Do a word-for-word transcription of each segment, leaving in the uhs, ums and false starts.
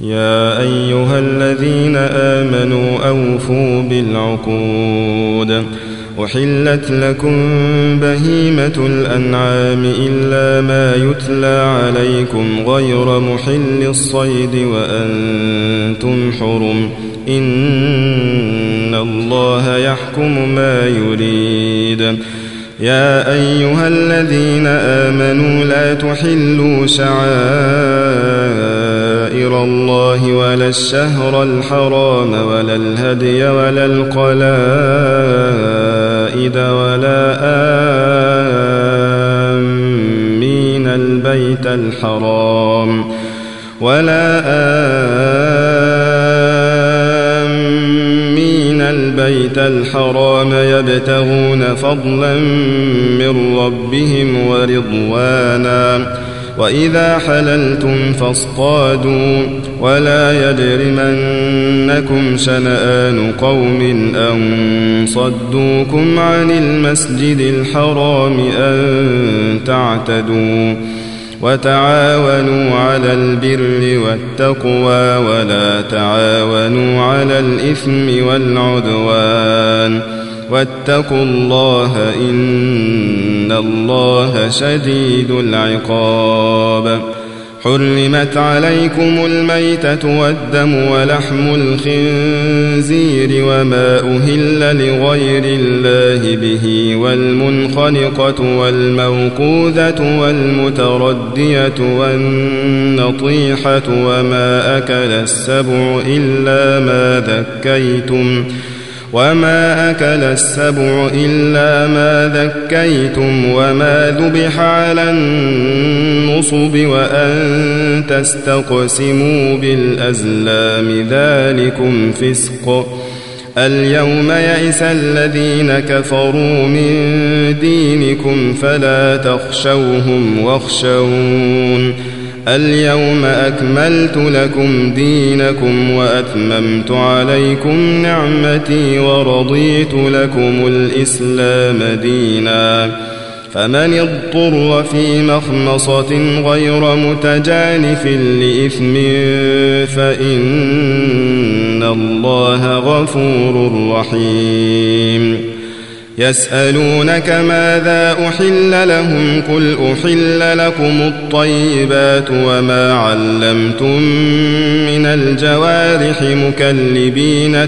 يا أيها الذين آمنوا أوفوا بالعقود. أحلت لكم بهيمة الأنعام إلا ما يتلى عليكم غير محل الصيد وأنتم حرم، إن الله يحكم ما يريد. يا أيها الذين آمنوا لا تحلوا شعائر الله ولا الشهر الحرام ولا الهدي ولا القلائد ولا آمين البيت الحرام ولا آمين البيت الحرام يبتغون فضلا من ربهم ورضوانا. وإذا حللتم فاصطادوا ولا يجرمنكم شنآن قوم أن صدوكم عن المسجد الحرام أن تعتدوا. وتعاونوا على البر والتقوى ولا تعاونوا على الإثم والعدوان، واتقوا الله إن الله شديد العقاب. حرمت عليكم الميتة والدم ولحم الخنزير وما أهل لغير الله به والمنخنقة والموقوذة والمتردية والنطيحة وما أكل السبع إلا ما ذكيتم وما أكل السبع إلا ما ذكيتم وما ذبح على النصب وأن تستقسموا بالأزلام ذلكم فسق. اليوم يئس الذين كفروا من دينكم فلا تخشوهم واخشون. اليوم أكملت لكم دينكم وأتممت عليكم نعمتي ورضيت لكم الإسلام دينا. فمن اضطر في مخمصة غير متجانف لإثم فإن الله غفور رحيم. يسألونك ماذا أحل لهم قل أحل لكم الطيبات وما علمتم من الجوارح مكلبين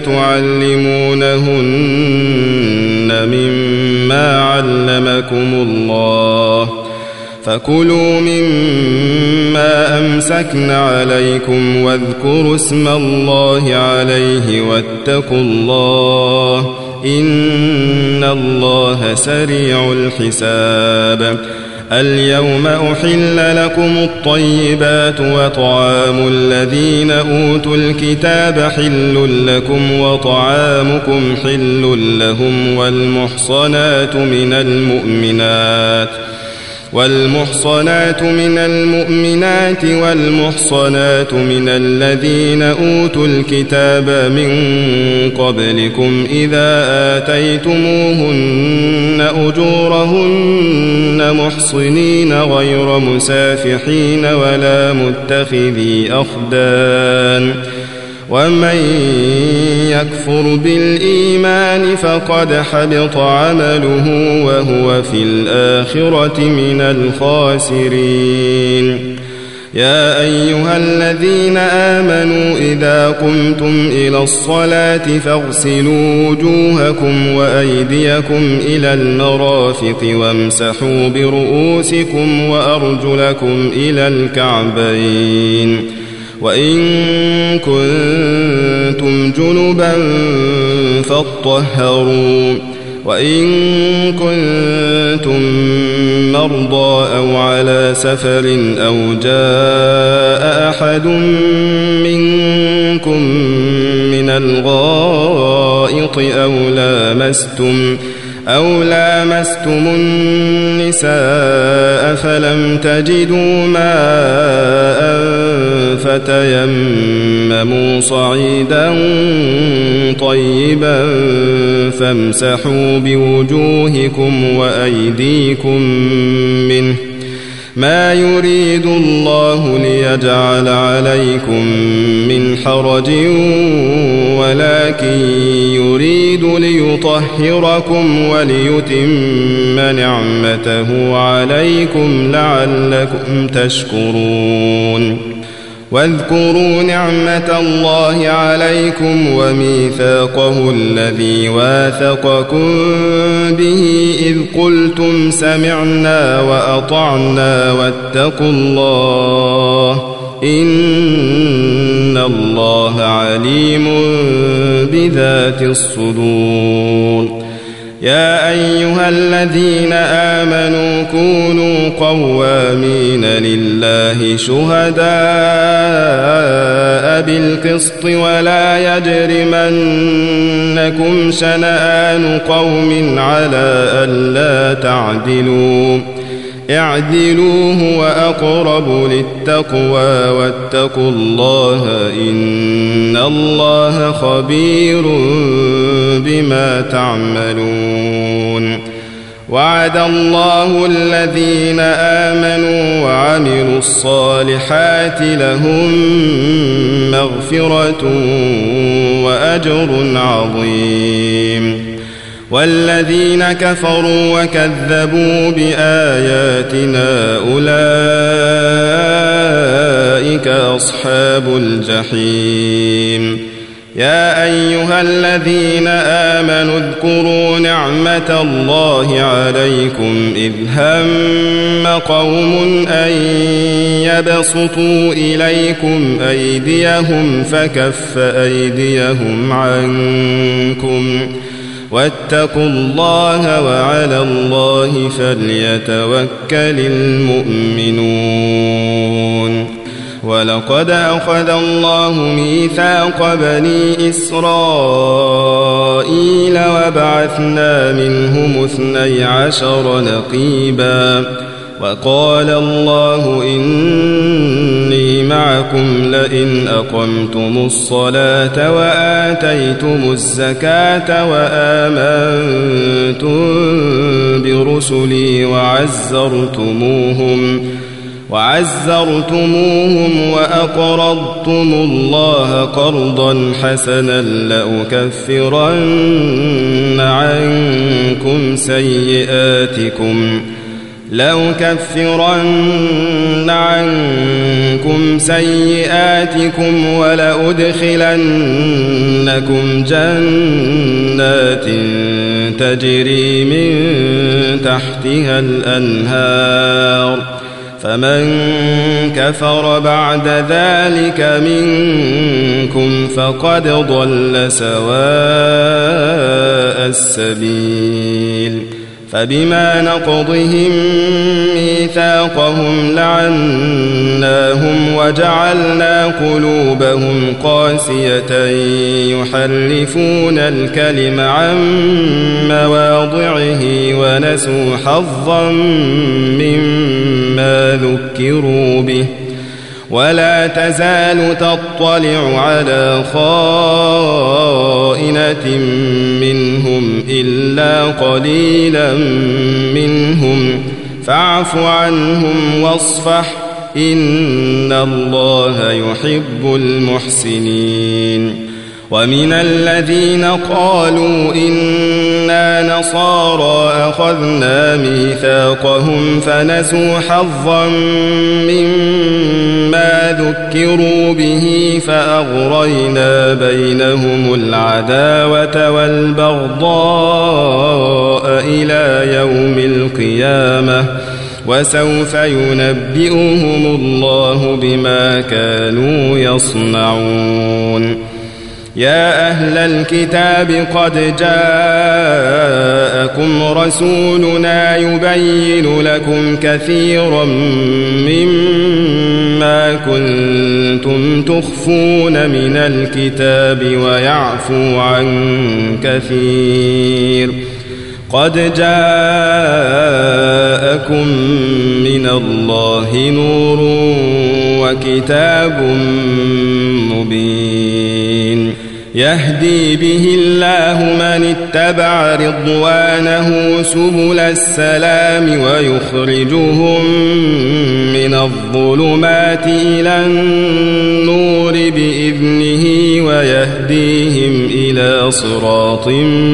تعلمونهن مما علمكم الله فكلوا مما أمسكن عليكم واذكروا اسم الله عليه واتقوا الله إن الله سريع الحساب. اليوم أحل لكم الطيبات وطعام الذين أوتوا الكتاب حل لكم وطعامكم حل لهم والمحصنات من المؤمنات والمحصنات من المؤمنات والمحصنات من الذين أوتوا الكتاب من قبلكم إذا آتيتموهن أجورهن محصنين غير مسافحين ولا متخذي أخدان. ومن يكفر بالإيمان فقد حبط عمله وهو في الآخرة من الخاسرين. يا أيها الذين آمنوا إذا قمتم إلى الصلاة فاغسلوا وجوهكم وأيديكم إلى المرافق وامسحوا برؤوسكم وأرجلكم إلى الكعبين وإن كنتم جنبا فاطهروا وإن كنتم مرضى أو على سفر أو جاء أحد منكم من الغائط أو لامستم أو لامستم النساء فلم تجدوا ماء فتيمموا صعيدا طيبا فامسحوا بوجوهكم وأيديكم منه ما يريد الله ليجعل عليكم من حرج ولكن يريد ليطهركم وليتم نعمته عليكم لعلكم تشكرون واذكروا نعمة الله عليكم وميثاقه الذي واثقكم به إذ قلتم سمعنا وأطعنا واتقوا الله إن الله عليم بذات الصدور. يا أيها الذين آمنوا كونوا قوامين لله شهداء بالقسط ولا يجرمنكم شنآن قوم على ألا تعدلوا اعدلوا هو أقرب للتقوى واتقوا الله إن الله خبير بما تعملون. وعد الله الذين آمنوا وعملوا الصالحات لهم مغفرة وأجر عظيم. والذين كفروا وكذبوا بآياتنا أولئك أصحاب الجحيم. يا أيها الذين آمنوا اذكروا نعمة الله عليكم إذ هم قوم أن يبسطوا إليكم أيديهم فكف أيديهم عنكم واتقوا الله وعلى الله فليتوكل المؤمنون. ولقد أخذ الله ميثاق بني إسرائيل وبعثنا منهم اثني عشر نقيبا وقال الله إني معكم لئن أقمتم الصلاة وآتيتم الزكاة وآمنتم برسلي وعزرتموهم وعزرتموهم وأقرضتم الله قرضا حسنا لأكفرن عنكم سيئاتكم لأكفرن عنكم سيئاتكم ولأدخلنكم جنات تجري من تحتها الأنهار فمن كفر بعد ذلك منكم فقد ضل سواء السبيل. فبما نقضهم ميثاقهم لعناهم وجعلنا قلوبهم قاسية يحرفون الكلم عن مواضعه ونسوا حظا مما ذكروا به ولا تزال تطلع على خائنة منهم إلا قليلا منهم فاعف عنهم واصفح إن الله يحب المحسنين. ومن الذين قالوا إنا نصارى أخذنا ميثاقهم فنسوا حظا مما ذكروا به فأغرينا بينهم العداوة والبغضاء إلى يوم القيامة وسوف ينبئهم الله بما كانوا يصنعون. يا أهل الكتاب قد جاءكم رسولنا يبين لكم كثيرا مما كنتم تخفون من الكتاب ويعفو عن كثير قد جاءكم من الله نور وكتاب مبين. يهدي به الله من اتبع رضوانه سبل السلام ويخرجهم من الظلمات إلى النور بإذنه ويهديهم إلى صراط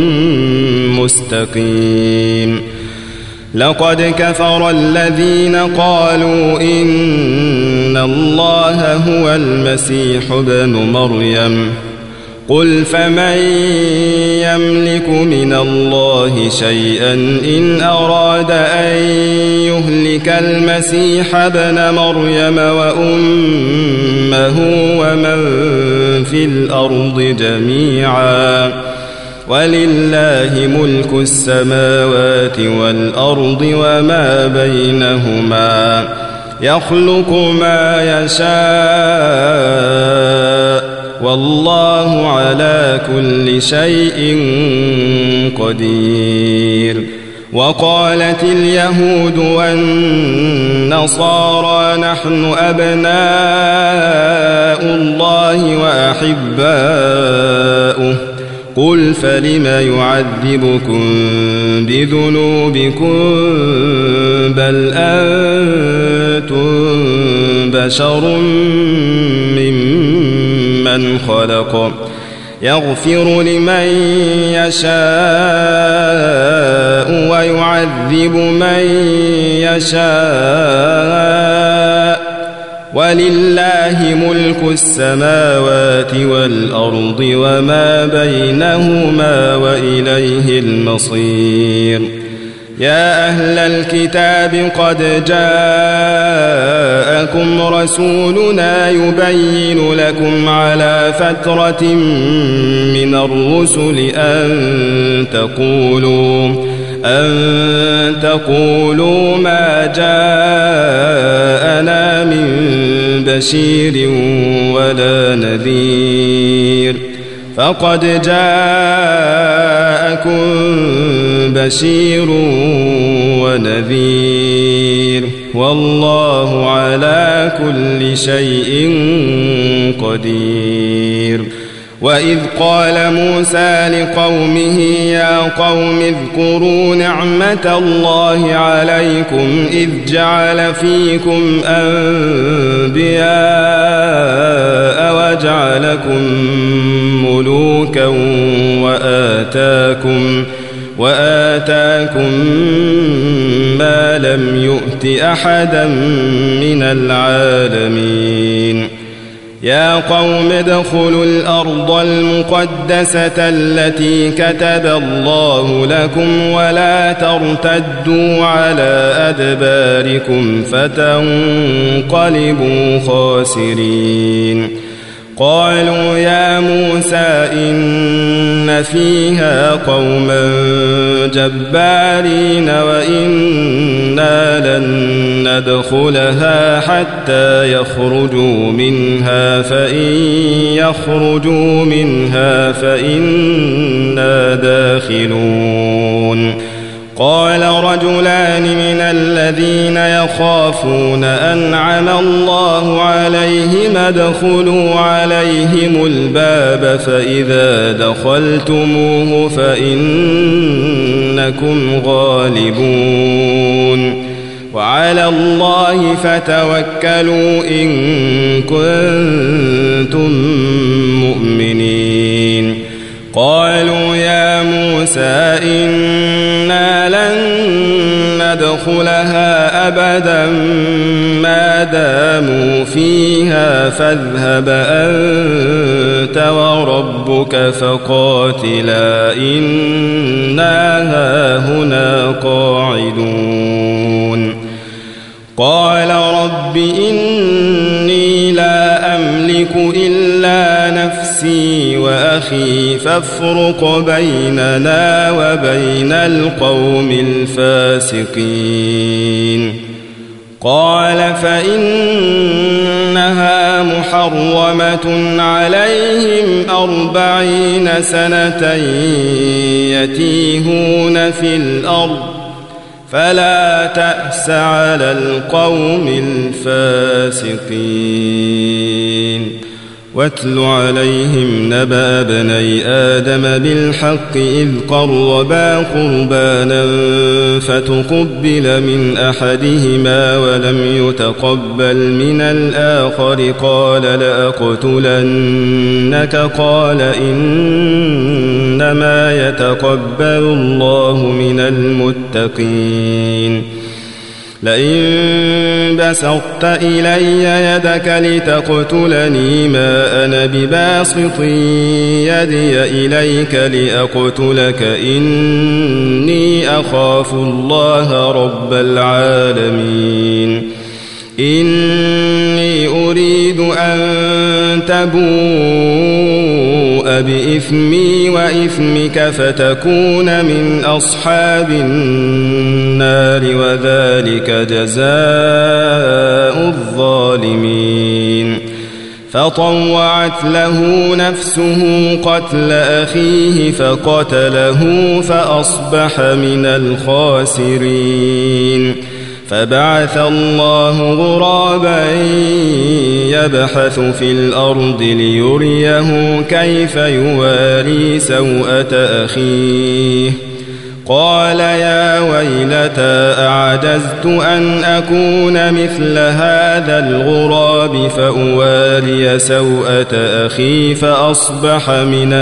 مستقيم. لقد كفر الذين قالوا إن الله هو المسيح ابن مريم قل فمن يملك من الله شيئا إن أراد أن يهلك المسيح ابن مريم وأمه ومن في الأرض جميعا ولله ملك السماوات والأرض وما بينهما يخلق ما يشاء والله على كل شيء قدير. وقالت اليهود والنصارى نحن أبناء الله وأحباؤه قل فلم يعذبكم بذنوبكم بل أنتم بشر ممن خلق يغفر لمن يشاء ويعذب من يشاء ولله ملك السماوات والأرض وما بينهما وإليه المصير. يا أهل الكتاب قد جاءكم رسولنا يبين لكم على فترة من الرسل أن تقولوا أن تقولوا ما جاءنا من بشير ولا نذير فقد جاءكم بشير ونذير والله على كل شيء قدير. وإذ قال موسى لقومه يا قوم اذكروا نعمة الله عليكم إذ جعل فيكم أنبياء وجعلكم ملوكا وآتاكم وآتاكم ما لم يؤت أحدا من العالمين. يا قوم ادخلوا الأرض المقدسة التي كتب الله لكم ولا ترتدوا على أدباركم فتنقلبوا خاسرين. قالوا يا موسى إن فيها قوما جبارين وإنا لن ندخلها حتى يخرجوا منها فإن يخرجوا منها فإنا داخلون. قال رجلان من الذين يخافون أنعم الله عليهم ادخلوا عليهم الباب فإذا دخلتموه فإنكم غالبون وعلى الله فتوكلوا إن كنتم مؤمنين. قالوا يا موسى إنا لن ندخلها أبدا ما داموا فيها فاذهب أنت وربك فقاتلا إنا هاهنا قاعدون. قال رب إني لا أملك إلا نفسي وأخي فافرق بيننا وبين القوم الفاسقين. قال فإنها محرمة عليهم أربعين سنة يتيهون في الأرض فلا تأس على القوم الفاسقين. واتل عليهم نبأ ابني آدم بالحق إذ قربا قربانا فتقبل من أحدهما ولم يتقبل من الآخر قال لأقتلنك قال إنما يتقبل الله من المتقين لئن بسطت إلي يدك لتقتلني ما أنا بباسط يدي إليك لأقتلك إني أخاف الله رب العالمين إني أريد أن تبوء بإثمي وإثمك فتكون من أصحاب النار وذلك جزاء الظالمين فطوعت له نفسه قتل أخيه فقتله فأصبح من الخاسرين فبعث الله غرابا يبحث في الأرض ليريه كيف يواري سوءة أخيه قال يا ويلتى أعجزت أن أكون مثل هذا الغراب فأواري سوءة أخي فأصبح من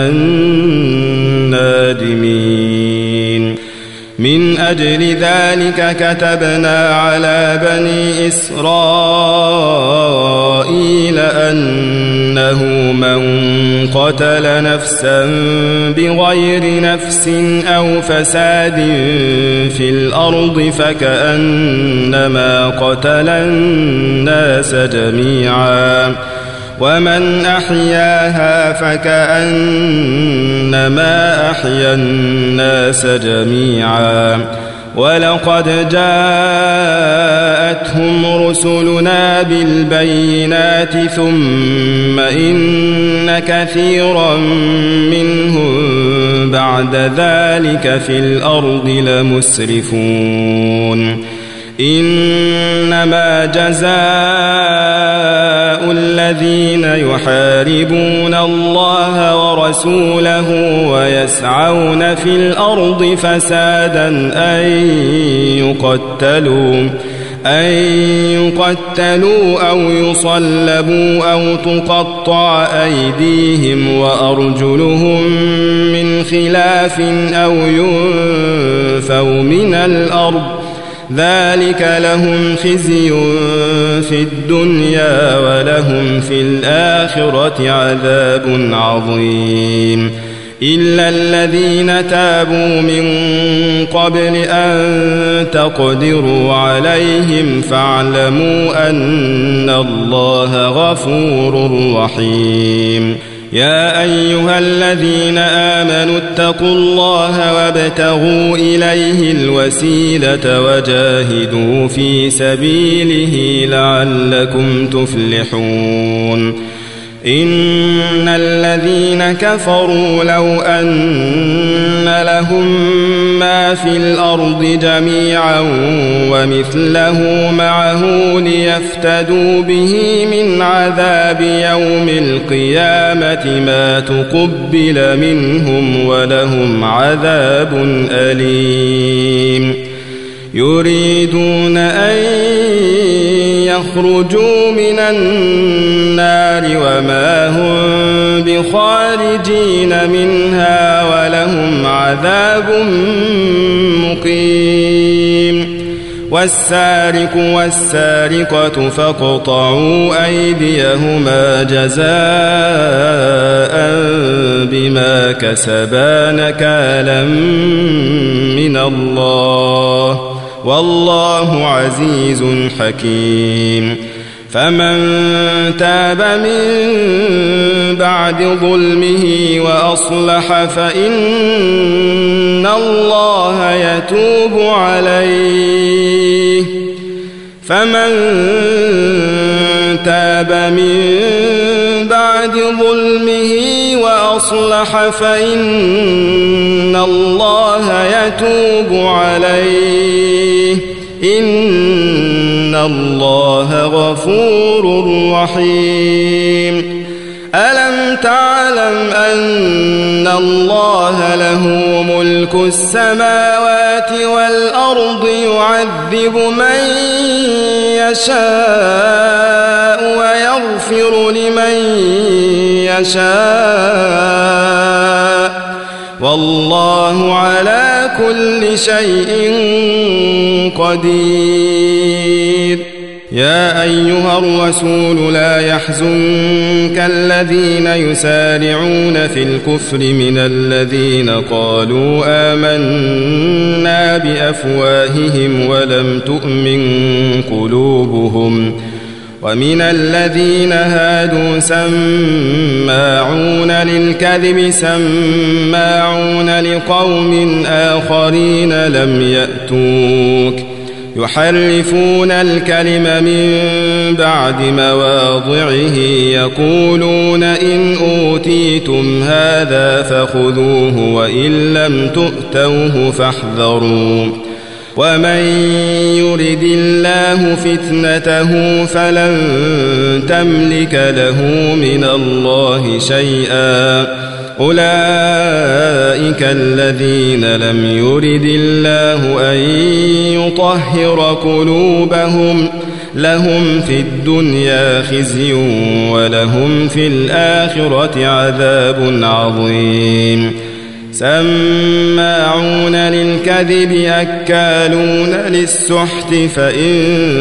النادمين من أجل ذلك كتبنا على بني إسرائيل أنه من قتل نفسا بغير نفس أو فساد في الأرض فكأنما قتل الناس جميعا ومن أحياها فكأنما أحيا الناس جميعا ولقد جاءتهم رسلنا بالبينات ثم إن كثيرا منهم بعد ذلك في الأرض لمسرفون إنما جزاء الذين يحاربون الله ورسوله ويسعون في الأرض فسادا أن يقتلوا أن يقتلوا أو يصلبوا أو تقطع أيديهم وأرجلهم من خلاف أو ينفوا من الأرض ذلك لهم خزي في الدنيا ولهم في الآخرة عذاب عظيم إلا الذين تابوا من قبل أن تقدروا عليهم فاعلموا أن الله غفور رحيم يا أيها الذين آمنوا اتقوا الله وابتغوا إليه الوسيلة وجاهدوا في سبيله لعلكم تفلحون إن الذين كفروا لو أن لهم ما في الأرض جميعا ومثله معه ليفتدوا به من عذاب يوم القيامة ما تقبل منهم ولهم عذاب أليم يريدون أن يخرجوا من النار وما هم بخارجين منها ولهم عذاب مقيم والسارق والسارقة فاقطعوا أيديهما جزاء بما كسبا نكالا من الله والله عزيز حكيم فمن تاب من بعد ظلمه وأصلح فإن الله يتوب عليه فمن تاب من بعد ظلمه وأصلح فإن الله يتوب عليه إن الله غفور رحيم ألم تعلم أن الله له ملك السماوات والأرض يعذب من يشاء ويغفر لمن يشاء والله على كل شيء قدير. يا أيها الرسول لا يحزنك الذين يسارعون في الكفر من الذين قالوا آمنا بأفواههم ولم تؤمن قلوبهم ومن الذين هادوا سماعون للكذب سماعون لقوم آخرين لم يأتوك يحرفون الكلم من بعد مواضعه يقولون إن أوتيتم هذا فخذوه وإن لم تؤتوه فاحذروا ومن يرد الله فتنته فلن تملك له من الله شيئا أولئك الذين لم يرد الله أن يطهر قلوبهم لهم في الدنيا خزي ولهم في الآخرة عذاب عظيم. سماعون للكذب أكالون للسحت فإن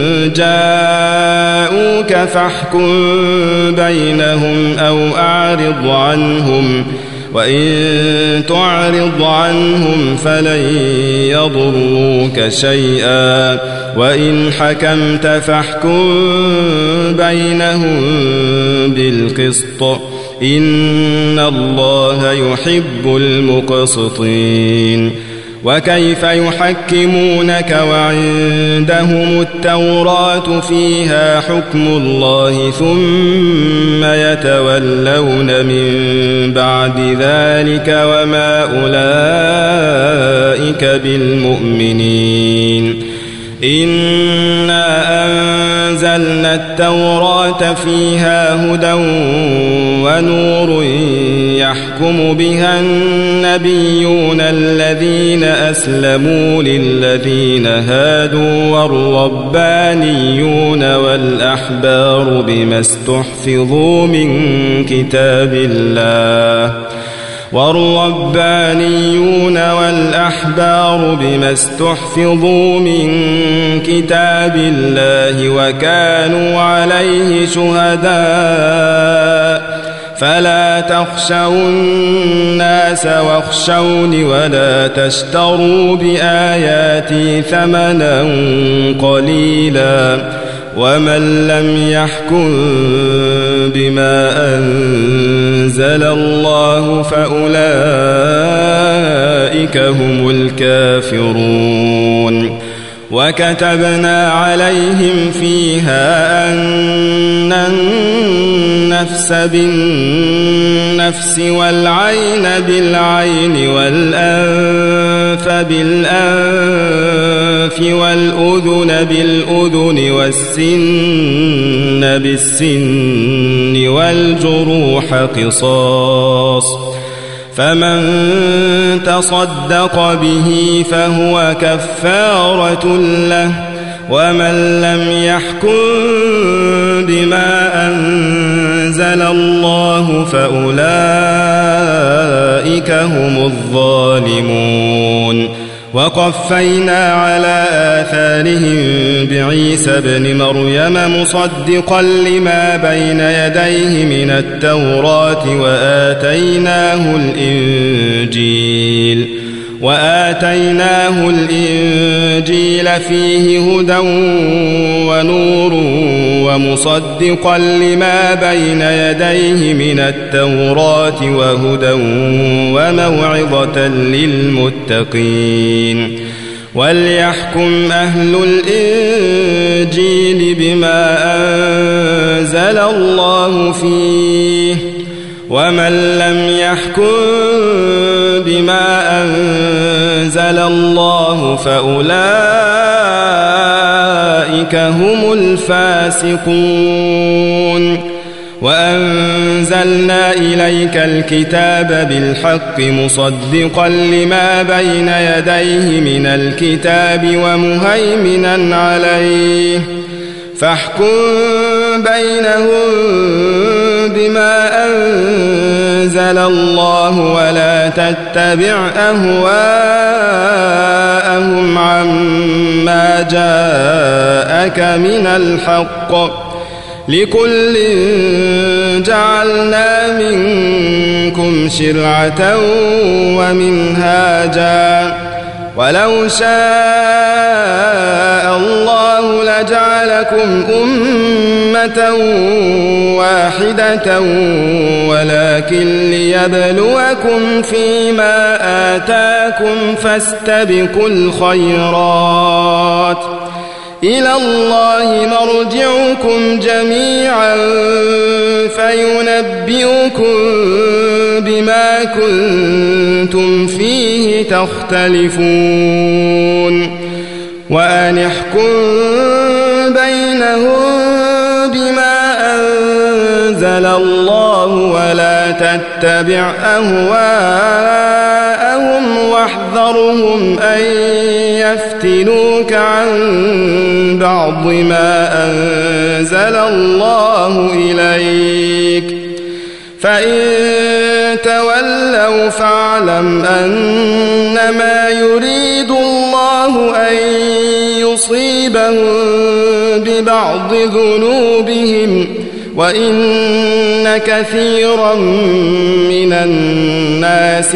جاءوك فاحكم بينهم أو أعرض عنهم وإن تعرض عنهم فلن يضروك شيئا وإن حكمت فاحكم بينهم بالقسط إن الله يحب المقسطين. وكيف يحكمونك وعندهم التوراة فيها حكم الله ثم يتولون من بعد ذلك وما أولئك بالمؤمنين. إنا أنزلنا التوراة فيها هدى ونور يحكم بها النبيون الذين أسلموا للذين هادوا والربانيون والأحبار بما استحفظوا من كتاب الله والربانيون والأحبار بما استحفظوا من كتاب الله وكانوا عليه شهداء فلا تخشوا الناس واخشوني ولا تشتروا بآياتي ثمنا قليلا ومن لم يحكم بما أنزل الله فأولئك هم الكافرون. وكتبنا عليهم فيها أن النفس بالنفس والعين بالعين والأنف بالأنف والأذن بالأذن والسن بالسن والجروح قصاص فمن تصدق به فهو كفارة له ومن لم يحكم بما أنزل الله فأولئك هم الظالمون. وقفينا على آثارهم بعيسى ابن مريم مصدقا لما بين يديه من التوراة وآتيناه الإنجيل وآتيناه الإنجيل فيه هدى ونور ومصدقا لما بين يديه من التوراة وهدى وموعظة للمتقين. وليحكم أهل الإنجيل بما أنزل الله فيه ومن لم يحكم بما أنزل الله فأولئك هم الفاسقون. وأنزلنا إليك الكتاب بالحق مصدقا لما بين يديه من الكتاب ومهيمنا عليه فاحكم بينهم بما أنزل الله ولا تتبع أهواءهم عما جاءك من الحق لكل جعلنا منكم شرعة ومنهاجا ولو شاء الله لجعلكم أمة واحدة ولكن ليبلوكم فيما آتاكم فاستبقوا الخيرات إلى الله مرجعكم جميعا فينبئكم بما كنتم فيه تختلفون وأن احكم بينهم بما أنزل الله ولا تتبع أهواءهم واحذرهم أن يفتنوك عن بعض ما أنزل الله إليك فإن تولوا فاعلم أنما يريد الله أن يصيبهم ببعض ذنوبهم وإن كثيرا من الناس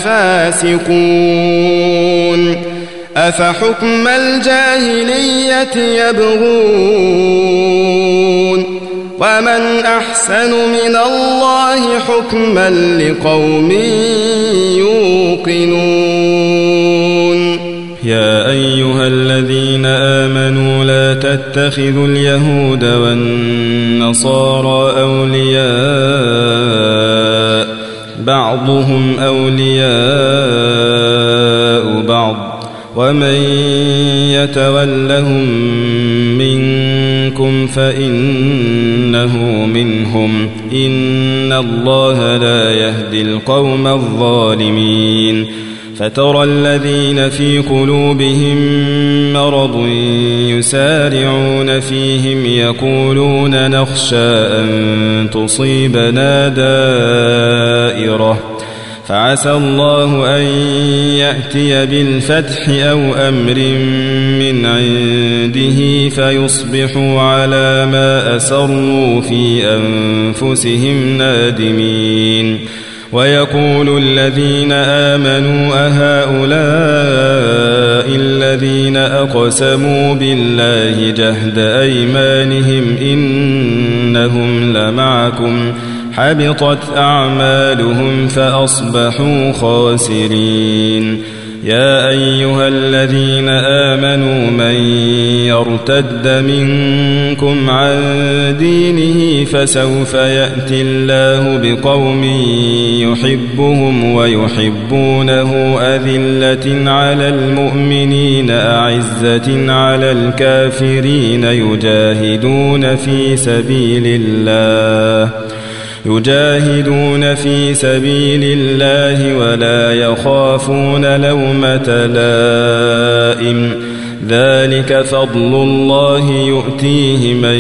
لفاسقون أفحكم الجاهلية يبغون ومن أحسن من الله حكما لقوم يوقنون يا أيها الذين آمنوا لا تتخذوا اليهود والنصارى أولياء بعضهم أولياء بعض ومن يتولهم منكم فإنه منهم إن الله لا يهدي القوم الظالمين فترى الذين في قلوبهم مرض يسارعون فيهم يقولون نخشى أن تصيبنا دائرة فعسى الله أن يأتي بالفتح أو أمر من عنده فيصبحوا على ما أسروا في أنفسهم نادمين ويقول الذين آمنوا أهؤلاء الذين أقسموا بالله جهد أيمانهم إنهم لمعكم حبطت أعمالهم فأصبحوا خاسرين يا أيها الذين آمنوا من يرتد منكم عن دينه فسوف يأتي الله بقوم يحبهم ويحبونه أذلة على المؤمنين أعزة على الكافرين يجاهدون في سبيل الله يجاهدون في سبيل الله ولا يخافون لومة لائم ذلك فضل الله يؤتيه من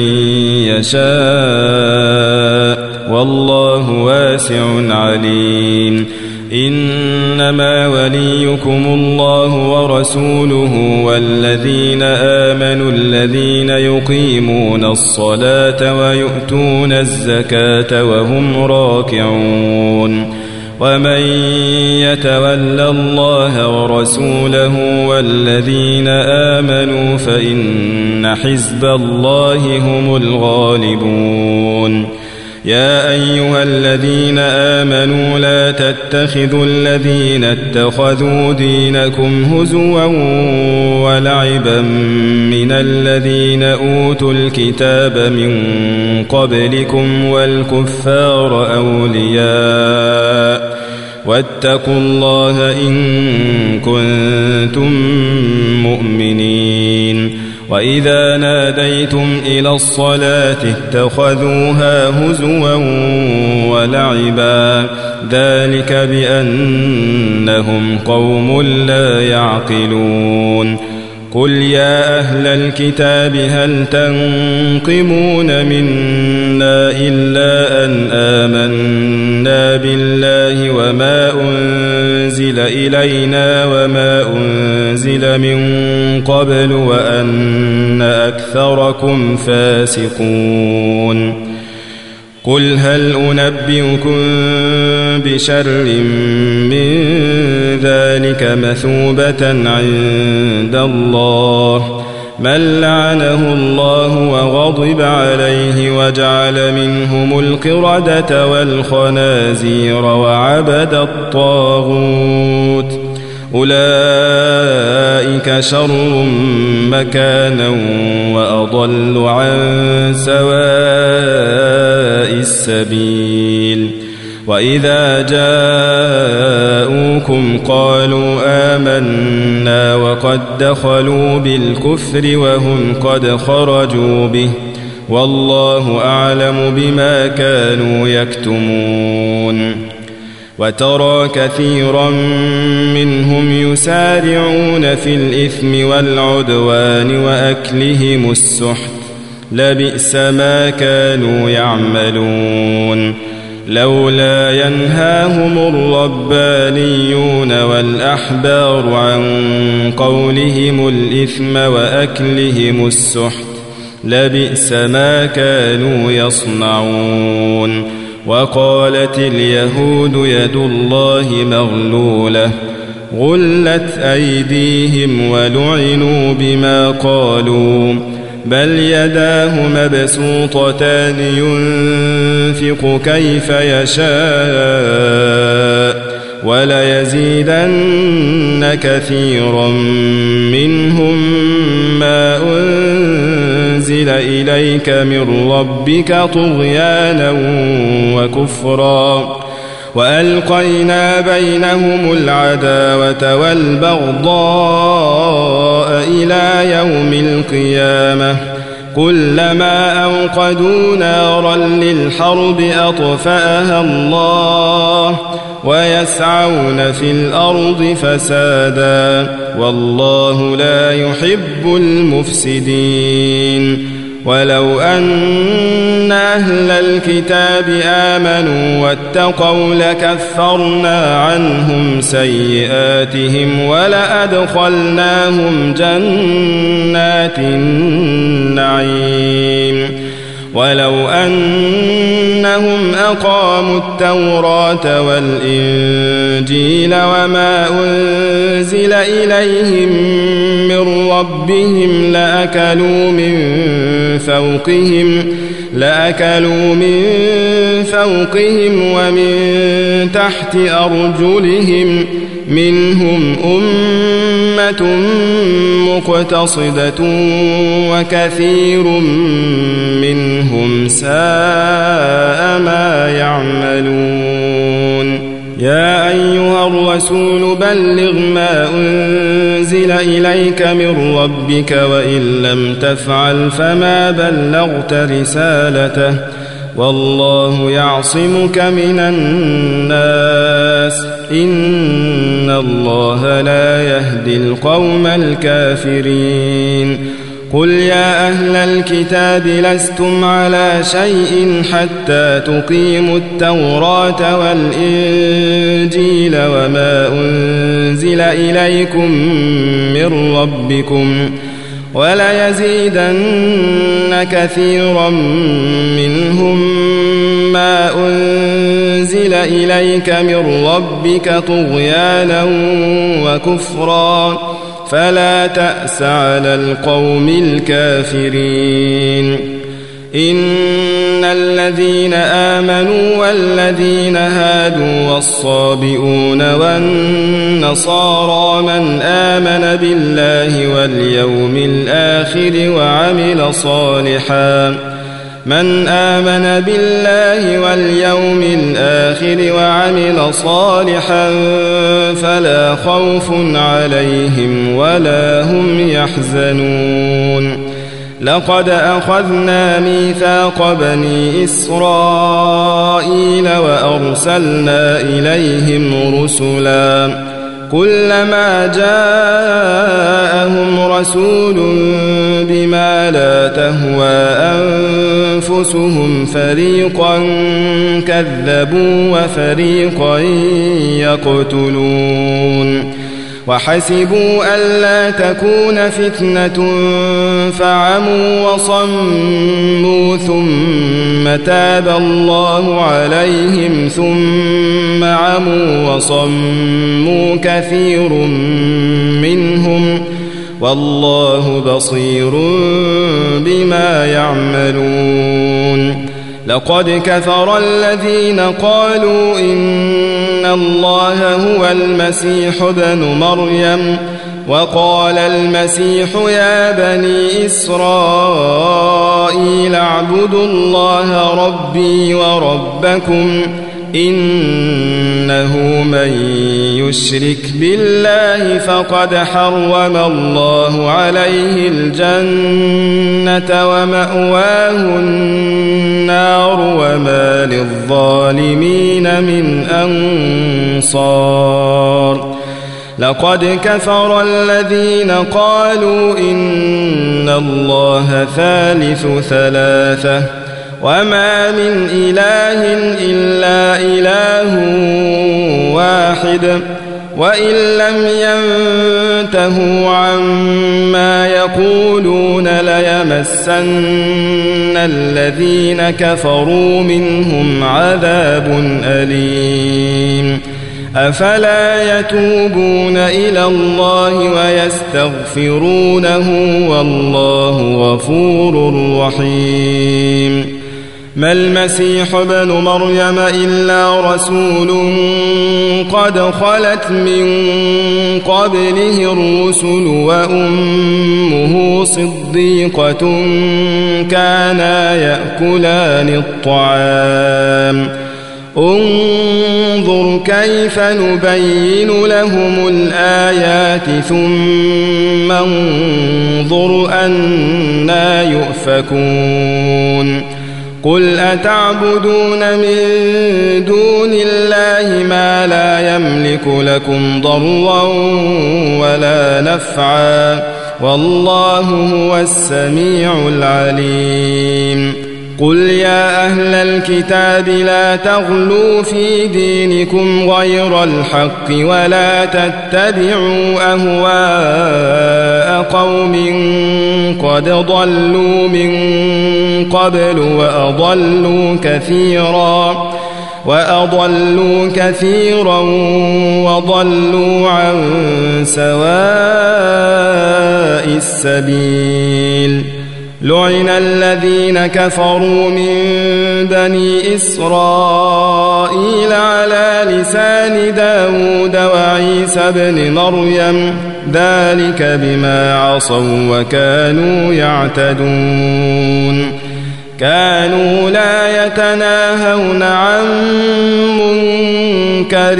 يشاء والله واسع عليم إنما وليكم الله ورسوله والذين آمنوا الذين يقيمون الصلاة ويؤتون الزكاة وهم راكعون ومن يتول الله ورسوله والذين آمنوا فإن حزب الله هم الغالبون يا أيها الذين آمنوا لا تتخذوا الذين اتخذوا دينكم هزوا ولعبا من الذين أوتوا الكتاب من قبلكم والكفار أولياء واتقوا الله إن كنتم مؤمنين وإذا ناديتم إلى الصلاة اتخذوها هزوا ولعبا ذلك بأنهم قوم لا يعقلون قل يا أهل الكتاب هل تنقمون منا إلا أن آمنا بالله وما أنزل إلينا وما أنزل من قبل وأن أكثركم فاسقون قل هل أنبئكم بشر من ذلك مثوبة عند الله من لعنه الله وغضب عليه وجعل منهم القردة والخنازير وعبد الطاغوت أولئك شر مكانا وأضل عن سواء السبيل وإذا جاءوكم قالوا آمنا وقد دخلوا بالكفر وهم قد خرجوا به والله أعلم بما كانوا يكتمون وترى كثيرا منهم يسارعون في الإثم والعدوان وأكلهم السحت لبئس ما كانوا يعملون لولا ينهاهم الربانيون والأحبار عن قولهم الإثم وأكلهم السحت لبئس ما كانوا يصنعون وقالت اليهود يد الله مغلولة غلت أيديهم ولعنوا بما قالوا بل يداه مبسوطتان ينفق كيف يشاء وليزيدن كثيرا منهم ما أنزل إليك من ربك طغيانا وكفرا وألقينا بينهم العداوة والبغضاء إلى يوم القيامة كلما أوقدوا نارا للحرب أطفأها الله ويسعون في الأرض فسادا والله لا يحب المفسدين ولو أن أهل الكتاب آمنوا واتقوا لكفرنا عنهم سيئاتهم ولأدخلناهم جنات النعيم ولو أنهم أقاموا التوراة والإنجيل وما أنزل إليهم من ربهم لأكلوا من فوقهم لأكلوا من فوقهم ومن تحت أرجلهم منهم أمة مقتصدة وكثير منهم ساء ما يعملون يا أيها الرسول بلغ ما أنزل إليك من ربك وإن لم تفعل فما بلغت رسالته والله يعصمك من الناس إن الله لا يهدي القوم الكافرين قل يا أهل الكتاب لستم على شيء حتى تقيموا التوراة والإنجيل وما أنزل إليكم من ربكم وليزيدن كثيرا منهم ما أنزل إليك من ربك طغيانا وكفرا فلا تأس على القوم الكافرين إن الذين آمنوا والذين هادوا والصابئون والنصارى من آمن بالله واليوم الآخر وعمل صالحا من آمن بالله واليوم الآخر الآخر وعمل صالحا فلا خوف عليهم ولا هم يحزنون لقد أخذنا ميثاق بني إسرائيل وأرسلنا إليهم رسلا كلما جاءهم رسول بما لا تهوى أنفسهم فريقا كذبوا وفريقا يقتلون وحسبوا ألا تكون فتنة فعموا وصموا ثم تاب الله عليهم ثم عموا وصموا كثير منهم والله بصير بما يعملون لقد كفر الذين قالوا إن الله هو المسيح ابن مريم وقال المسيح يا بني إسرائيل اعبدوا الله ربي وربكم إنه من يشرك بالله فقد حرم الله عليه الجنة ومأواه النار وما للظالمين من أنصار لقد كفر الذين قالوا إن الله ثالث ثلاثة وما من إله إلا إله واحد وإن لم ينتهوا عما يقولون ليمسن الذين كفروا منهم عذاب أليم أفلا يتوبون إلى الله ويستغفرونه والله غفور رحيم ما المسيح ابن مريم إلا رسول قد خلت من قبله الرسل وأمه صديقة كانا يأكلان الطعام انظر كيف نبين لهم الآيات ثم انظر أنى يؤفكون قل أتعبدون من دون الله ما لا يملك لكم ضرا ولا نفعا والله هو السميع العليم قل يا أهل الكتاب لا تغلوا في دينكم غير الحق ولا تتبعوا أهواء قوم قد ضلوا من قبل وأضلوا كثيرا وأضلوا كثيرا وضلوا عن سواء السبيل لعن الذين كفروا من بني إسرائيل على لسان داود وعيسى بن مريم ذلك بما عصوا وكانوا يعتدون كانوا لا يتناهون عن منكر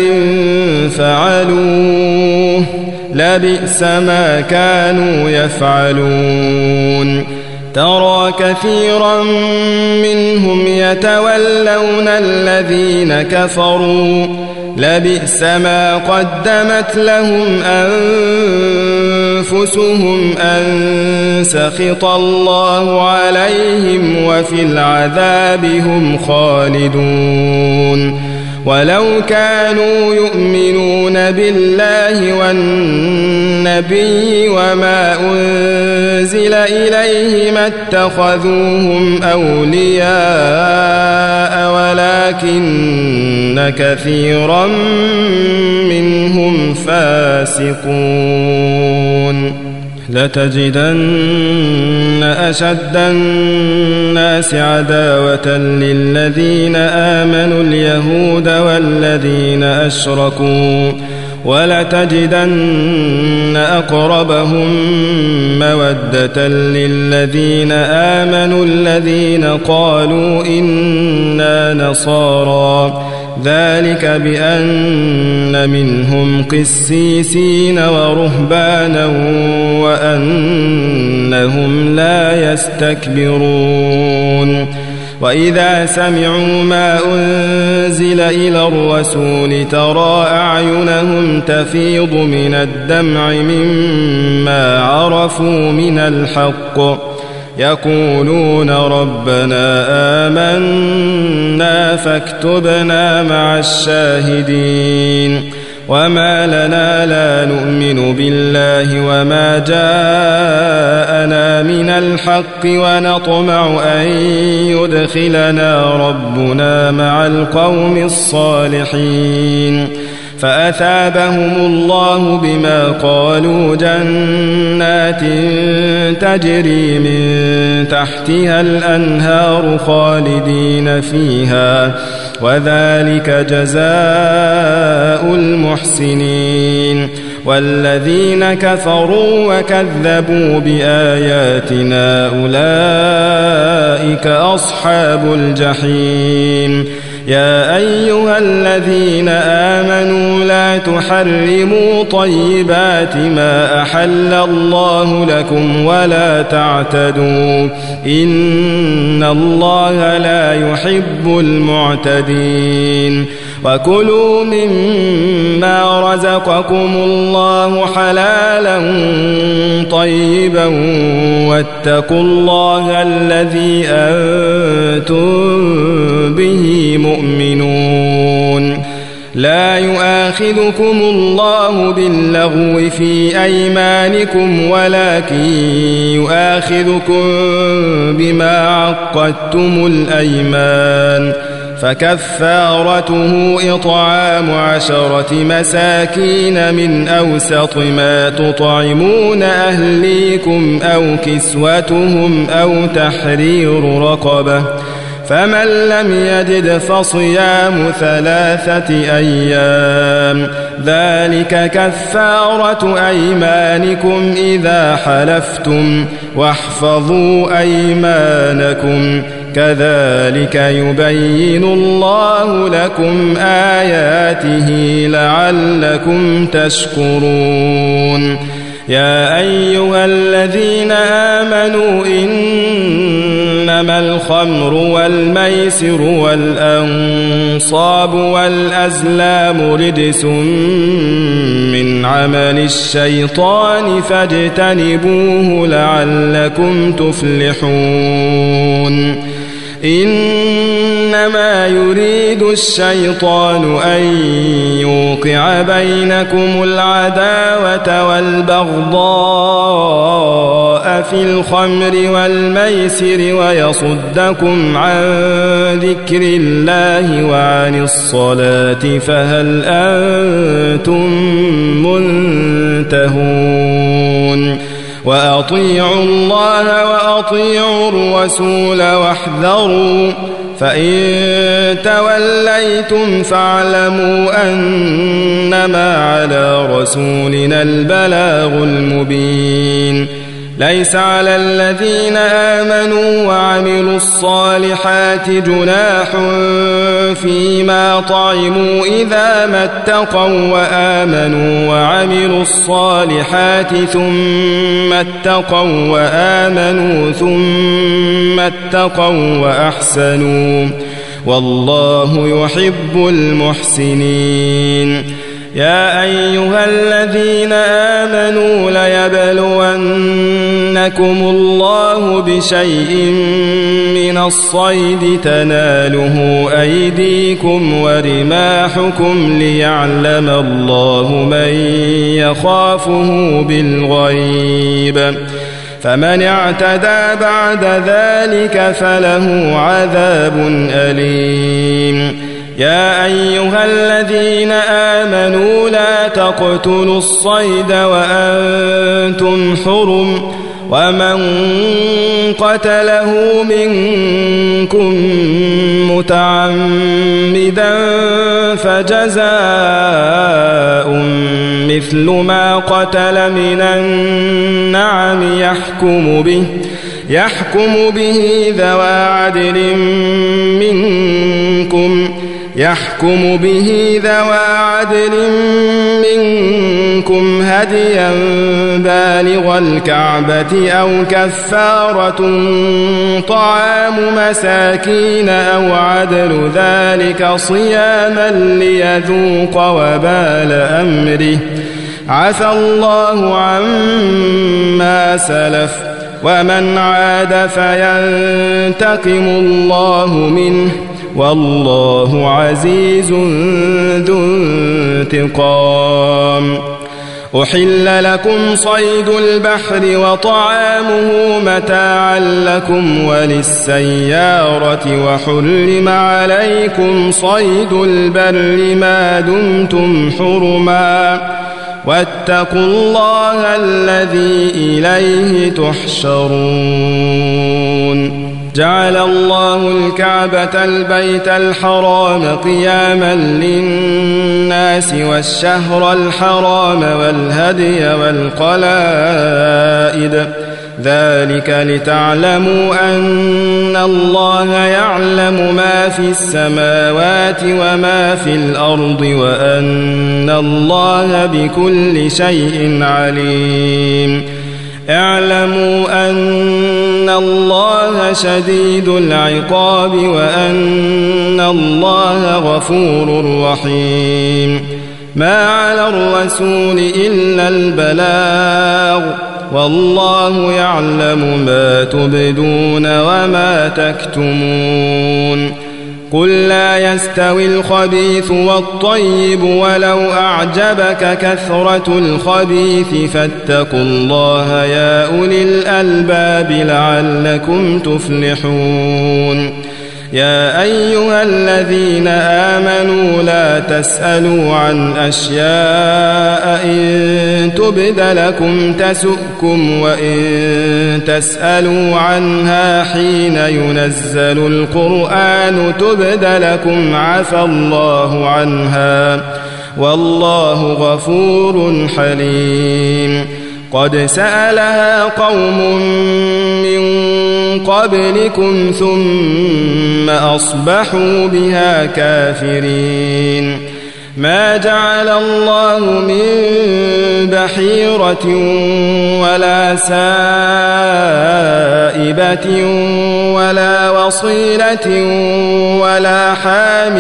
فعلوه لبئس ما كانوا يفعلون ترى كثيرا منهم يتولون الذين كفروا لبئس ما قدمت لهم أنفسهم أن سخط الله عليهم وفي العذاب هم خالدون ولو كانوا يؤمنون بالله والنبي وما أنزل إليه ما اتخذوهم أولياء ولكن كثيرا منهم فاسقون لتجدن أشد الناس عداوة للذين آمنوا اليهود والذين أشركوا ولتجدن أقربهم مودة للذين آمنوا الذين قالوا إنا نصارى ذلك بأن منهم قسيسين ورهبانا وأنهم لا يستكبرون وإذا سمعوا ما أنزل إلى الرسول ترى أعينهم تفيض من الدمع مما عرفوا من الحق يقولون ربنا آمنا فاكتبنا مع الشاهدين وما لنا لا نؤمن بالله وما جاءنا من الحق ونطمع أن يدخلنا ربنا مع القوم الصالحين فأثابهم الله بما قالوا جنات تجري من تحتها الأنهار خالدين فيها وذلك جزاء المحسنين والذين كفروا وكذبوا بآياتنا أولئك أصحاب الجحيم يا أيها الذين آمنوا لا تحرموا طيبات ما أحل الله لكم ولا تعتدوا إن الله لا يحب المعتدين وكلوا مما رزقكم الله حلالا طيبا واتقوا الله الذي أنتم به مؤمنون لا يؤاخذكم الله باللغو في أيمانكم ولكن يؤاخذكم بما عقدتم الأيمان فكفارته إطعام عشرة مساكين من أوسط ما تطعمون أهليكم أو كسوتهم أو تحرير رقبة فمن لم يجد فصيام ثلاثة أيام ذلك كفارة أيمانكم إذا حلفتم واحفظوا أيمانكم كذلك يبين الله لكم آياته لعلكم تشكرون يا أيها الذين آمنوا إنما الخمر والميسر والأنصاب والأزلام رجس من عمل الشيطان فاجتنبوه لعلكم تفلحون إنما يريد الشيطان أن يوقع بينكم العداوة والبغضاء في الخمر والميسر ويصدكم عن ذكر الله وعن الصلاة فهل أنتم منتهون وأطيعوا الله وأطيعوا الرسول واحذروا فإن توليتم فاعلموا أنما على رسولنا البلاغ المبين ليس على الذين آمنوا وعملوا الصالحات جناح فيما طعموا إذا ما اتقوا وآمنوا وعملوا الصالحات ثم اتقوا وآمنوا ثم اتقوا وأحسنوا والله يحب المحسنين يا أيها الذين آمنوا ليبلونكم الله بشيء من الصيد تناله أيديكم ورماحكم ليعلم الله من يخافه بالغيب فمن اعتدى بعد ذلك فله عذاب أليم يا أيها الذين آمنوا لا تقتلوا الصيد وأنتم حرم ومن قتله منكم متعمدا فجزاء مثل ما قتل من النعم يحكم به يحكم به ذوى عدل منكم يحكم به ذوى عدل منكم هديا بالغ الكعبة أو كفارة طعام مساكين أو عدل ذلك صياما ليذوق وبال أمره عفى الله عما سلف ومن عاد فينتقم الله منه والله عزيز ذو انتقام. أحل لكم صيد البحر وطعامه متاعا لكم وللسيارة وحرم عليكم صيد البر ما دمتم حرما واتقوا الله الذي إليه تحشرون. جعل الله الكعبة البيت الحرام قياما للناس والشهر الحرام والهدي والقلائد ذلك لتعلموا أن الله يعلم ما في السماوات وما في الأرض وأن الله بكل شيء عليم. اعلموا أن الله شديد العقاب وأن الله غفور رحيم. ما على الرسول إلا البلاغ والله يعلم ما تبدون وما تكتمون. قل لا يستوي الخبيث والطيب ولو أعجبك كثرة الخبيث فاتقوا الله يا أولي الألباب لعلكم تفلحون. يا أيها الذين آمنوا لا تسألوا عن أشياء إن تبد لكم تسؤكم وإن تسألوا عنها حين ينزل القرآن تبد لكم عفى الله عنها والله غفور حليم. قد سألها قوم من قبلكم ثم أصبحوا بها كافرين. ما جعل الله من بحيرة ولا سائبة ولا وصيلة ولا حام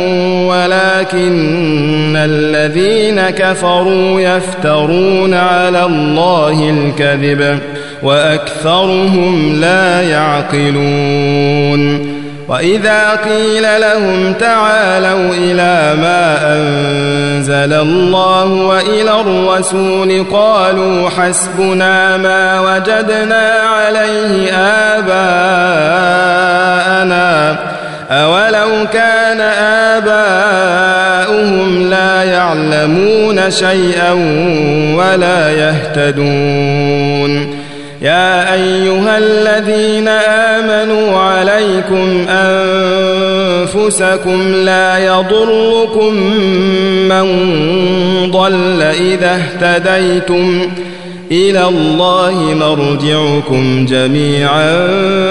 ولكن الذين كفروا يفترون على الله الكذب وأكثرهم لا يعقلون. وإذا قيل لهم تعالوا إلى ما أنزل الله وإلى الرسول قالوا حسبنا ما وجدنا عليه آباءنا أولو كان آباؤهم لا يعلمون شيئا ولا يهتدون. يا أيها الذين آمنوا عليكم أنفسكم لا يضركم من ضل إذا اهتديتم إلى الله مرجعكم جميعا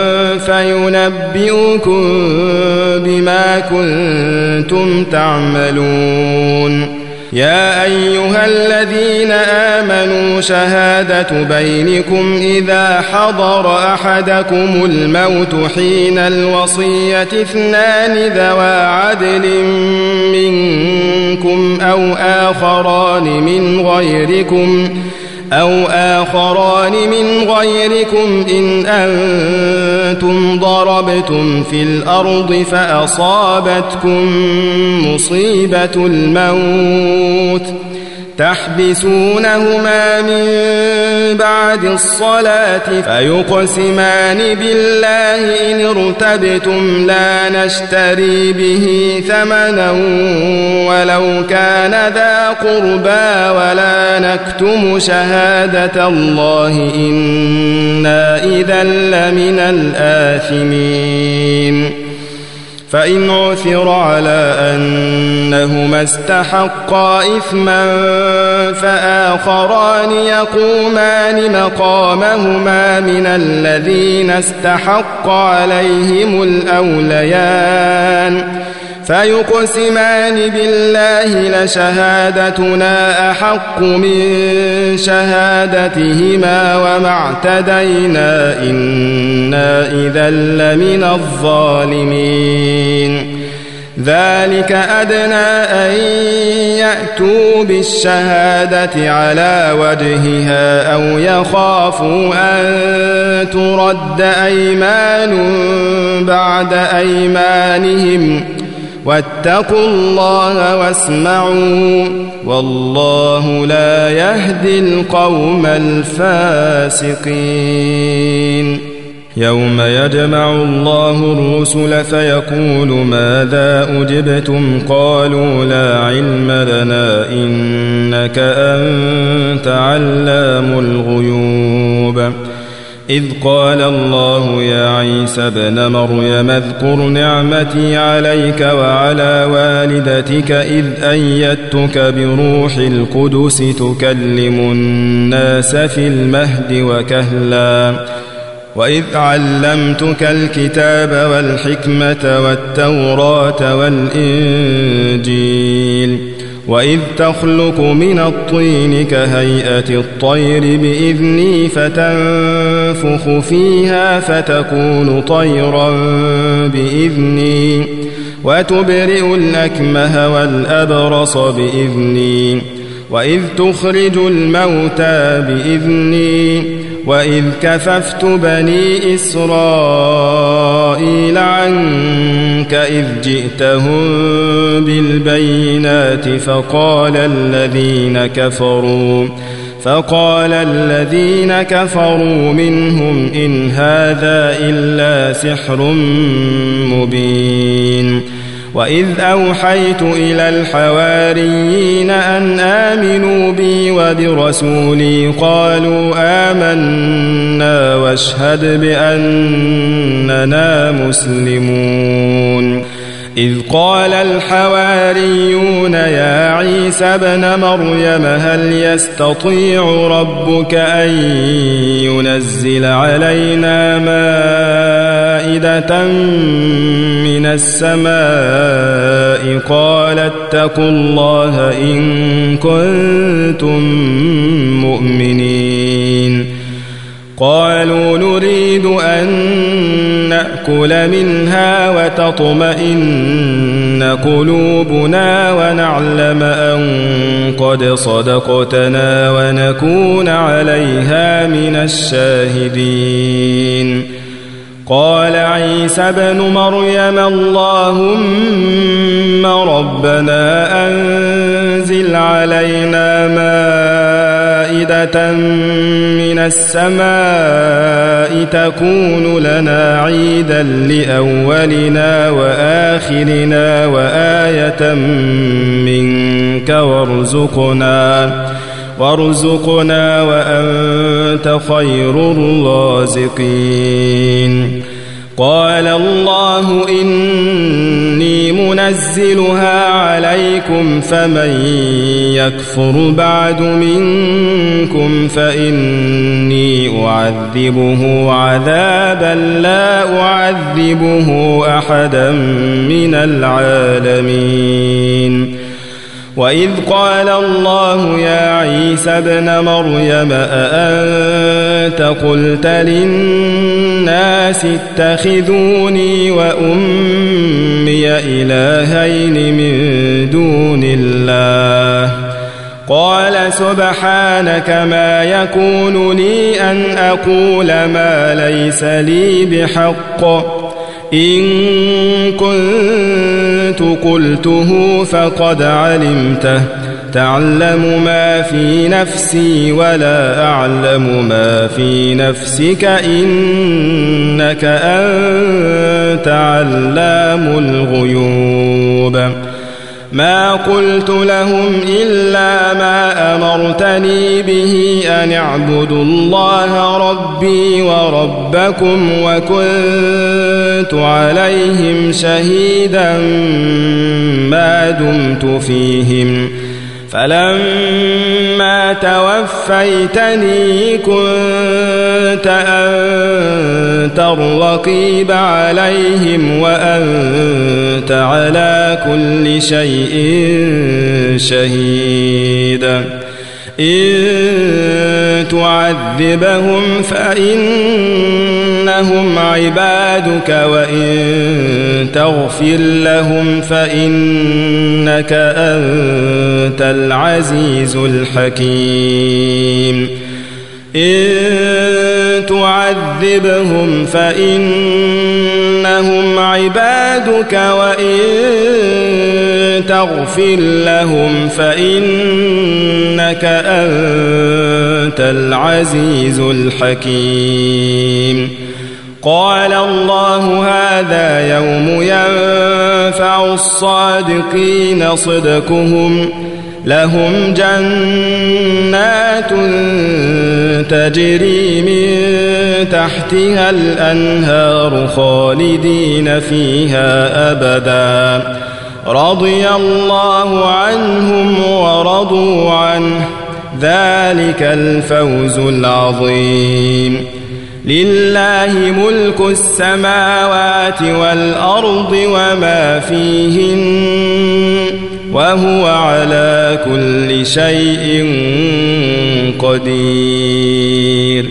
فينبئكم بما كنتم تعملون. يا أيها الذين آمنوا شهادة بينكم إذا حضر أحدكم الموت حين الوصية اثنان ذوى عدل منكم أو آخران من غيركم أو آخران من غيركم إن أنتم ضربتم في الأرض فأصابتكم مصيبة الموت تحبسونهما من بعد الصلاة فيقسمان بالله إن ارتبتم لا نشتري به ثمنا ولو كان ذا قربى ولا نكتم شهادة الله إنا إذا لمن الآثمين. فإن عثر على أنهما استحقا إثما فآخران يقومان مقامهما من الذين استحق عليهم الأوليان فيقسمان بالله لشهادتنا أحق من شهادتهما وما اعتدينا إنا إذا لمن الظالمين ذلك أدنى أن يأتوا بالشهادة على وجهها أو يخافوا أن ترد أيمان بعد أيمانهم واتقوا الله واسمعوا والله لا يهدي القوم الفاسقين يوم يجمع الله الرسل فيقول ماذا أجبتم قالوا لا علم لنا إنك أنت علام الغيوب إذ قال الله يا عيسى ابن مريم اذكر نعمتي عليك وعلى والدتك إذ أيدتك بروح القدس تكلم الناس في المهد وكهلا وإذ علمتك الكتاب والحكمة والتوراة والإنجيل وإذ تخلق من الطين كهيئة الطير بإذني فتنفخ فيها فتكون طيرا بإذني وتبرئ الأكمه والأبرص بإذني وإذ تخرج الموتى بإذني وإذ كففت بني إسرائيل عنك إذ جئتهم بالبينات فقال الذين كفروا فقال الذين كفروا منهم إن هذا إلا سحر مبين وإذ أوحيت إلى الحواريين أن آمنوا بي وبرسولي قالوا آمنا واشهد بأننا مسلمون إذ قال الحواريون يا عيسى ابن مريم هل يستطيع ربك أن ينزل علينا مائدة من السماء قال اتقوا الله إن كنتم مؤمنين قالوا نريد أن نأكل منها وتطمئن قلوبنا ونعلم أن قد صدقتنا ونكون عليها من الشاهدين قال عيسى ابن مريم اللهم ربنا أنزل علينا مائدة من السماء تكون لنا عيدا لأولنا وآخرنا وآية منك وارزقنا وارزقنا وأنت خير الرازقين قال الله إني منزلها عليكم فمن يكفر بعد منكم فإني أعذبه عذابا لا أعذبه أحدا من العالمين وإذ قال الله يا عيسى ابن مريم أأنت قلت للناس اتخذوني وأمي إلهين من دون الله قال سبحانك ما يكون لي أن أقول ما ليس لي بحق إن كنت قلته فقد علمته تعلم ما في نفسي ولا أعلم ما في نفسك إنك أنت علام الغيوب ما قلت لهم إلا ما أمرتني به أن اعبدوا الله ربي وربكم وكنت عليهم شهيدا ما دمت فيهم فلما توفيتني كنت أنت الرقيب عليهم وأنت على كل شيء شهيد إن تعذبهم فإنهم عبادك وإن تغفر لهم فإنك أنت العزيز الحكيم إن تعذبهم فإنهم عبادك وإن تغفر لهم فإنك أنت العزيز الحكيم قال الله هذا يوم ينفع الصادقين صدقهم لهم جنات تجري من تحتها الأنهار خالدين فيها أبدا رضي الله عنهم ورضوا عنه ذلك الفوز العظيم لله ملك السماوات والأرض وما فيهن وهو على كل شيء قدير